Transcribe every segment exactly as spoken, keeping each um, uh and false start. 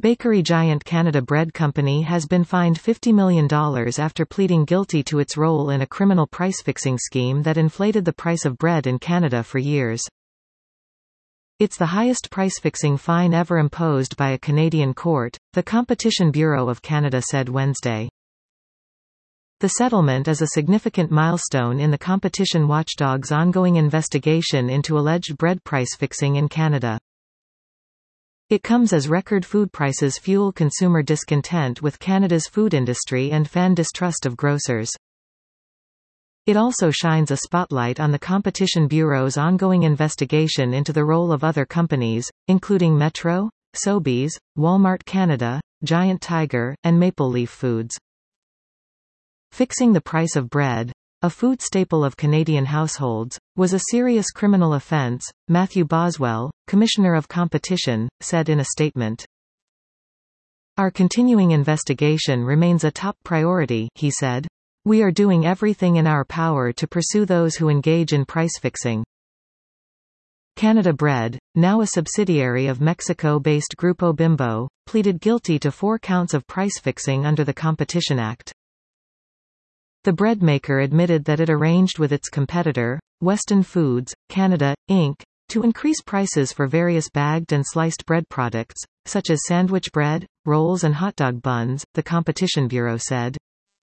Bakery giant Canada Bread Company has been fined fifty million dollars after pleading guilty to its role in a criminal price-fixing scheme that inflated the price of bread in Canada for years. It's the highest price-fixing fine ever imposed by a Canadian court, the Competition Bureau of Canada said Wednesday. The settlement is a significant milestone in the competition watchdog's ongoing investigation into alleged bread price-fixing in Canada. It comes as record food prices fuel consumer discontent with Canada's food industry and fan distrust of grocers. It also shines a spotlight on the Competition Bureau's ongoing investigation into the role of other companies, including Metro, Sobeys, Walmart Canada, Giant Tiger, and Maple Leaf Foods. Fixing the price of bread, a food staple of Canadian households, was a serious criminal offence, Matthew Boswell, Commissioner of Competition, said in a statement. Our continuing investigation remains a top priority, he said. We are doing everything in our power to pursue those who engage in price fixing. Canada Bread, now a subsidiary of Mexico-based Grupo Bimbo, pleaded guilty to four counts of price fixing under the Competition Act. The bread maker admitted that it arranged with its competitor, Weston Foods, Canada, Incorporated, to increase prices for various bagged and sliced bread products, such as sandwich bread, rolls and hot dog buns, the Competition Bureau said.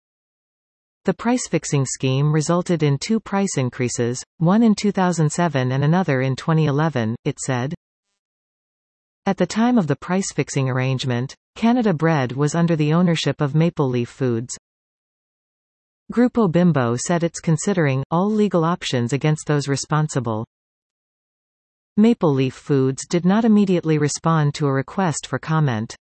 The price-fixing scheme resulted in two price increases, one in two thousand seven and another in twenty eleven, it said. At the time of the price-fixing arrangement, Canada Bread was under the ownership of Maple Leaf Foods. Grupo Bimbo said it's considering all legal options against those responsible. Maple Leaf Foods did not immediately respond to a request for comment.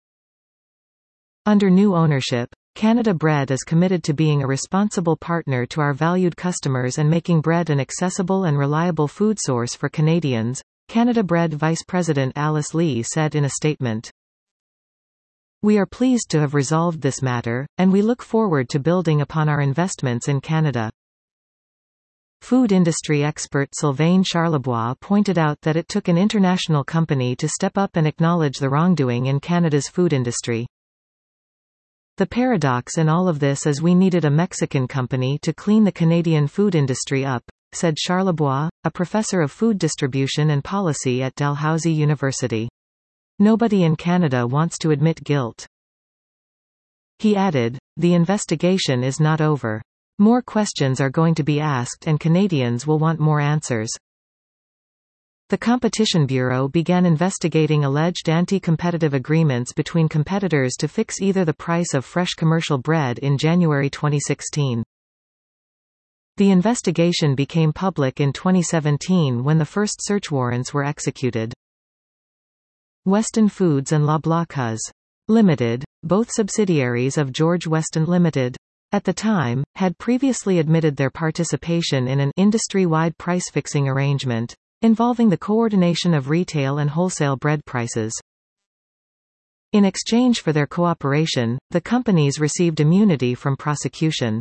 Under new ownership, Canada Bread is committed to being a responsible partner to our valued customers and making bread an accessible and reliable food source for Canadians, Canada Bread Vice President Alice Lee said in a statement. We are pleased to have resolved this matter, and we look forward to building upon our investments in Canada. Food industry expert Sylvain Charlebois pointed out that it took an international company to step up and acknowledge the wrongdoing in Canada's food industry. The paradox in all of this is we needed a Mexican company to clean the Canadian food industry up, said Charlebois, a professor of food distribution and policy at Dalhousie University. Nobody in Canada wants to admit guilt. He added, the investigation is not over. More questions are going to be asked and Canadians will want more answers. The Competition Bureau began investigating alleged anti-competitive agreements between competitors to fix either the price of fresh commercial bread in January twenty sixteen. The investigation became public in twenty seventeen when the first search warrants were executed. Weston Foods and Loblaw Limited, both subsidiaries of George Weston Limited, at the time, had previously admitted their participation in an industry-wide price-fixing arrangement, involving the coordination of retail and wholesale bread prices. In exchange for their cooperation, the companies received immunity from prosecution.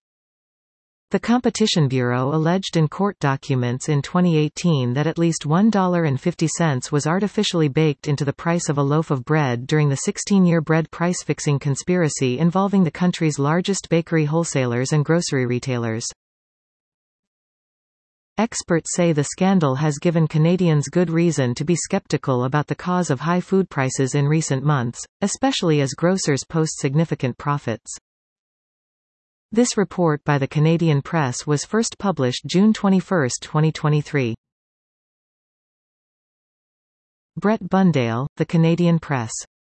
The Competition Bureau alleged in court documents in twenty eighteen that at least one dollar and fifty cents was artificially baked into the price of a loaf of bread during the sixteen-year bread price-fixing conspiracy involving the country's largest bakery wholesalers and grocery retailers. Experts say the scandal has given Canadians good reason to be skeptical about the cause of high food prices in recent months, especially as grocers post significant profits. This report by the Canadian Press was first published June twenty-first, twenty twenty-three. Brett Bundale, The Canadian Press.